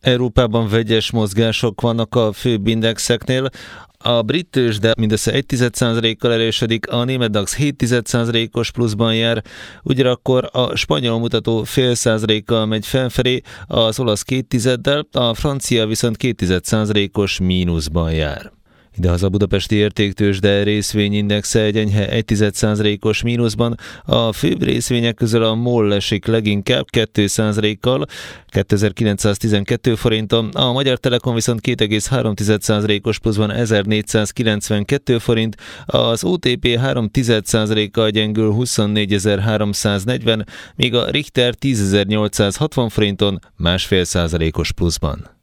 Európában vegyes mozgások vannak a főbb indexeknél. A brit tőzsde mindössze 1,1%-kal erősödik, a német DAX 0,7%-os pluszban jár, ugyanakkor a spanyol mutató 0,5%-kal megy felfelé, az olasz 0,2%-del, a francia viszont 0,2%-os mínuszban jár. Idehaza budapesti értéktőzsde részvényindexe egy enyhe 1,1%-os mínuszban, a főbb részvények közül a MOL esik leginkább 2%-kal, 2912 forinton, a Magyar Telekom viszont 2,3%-os pluszban 1492 forint, az OTP 0,3%-kal gyengül 24340, míg a Richter 10.860 forinton 1,5%-os pluszban.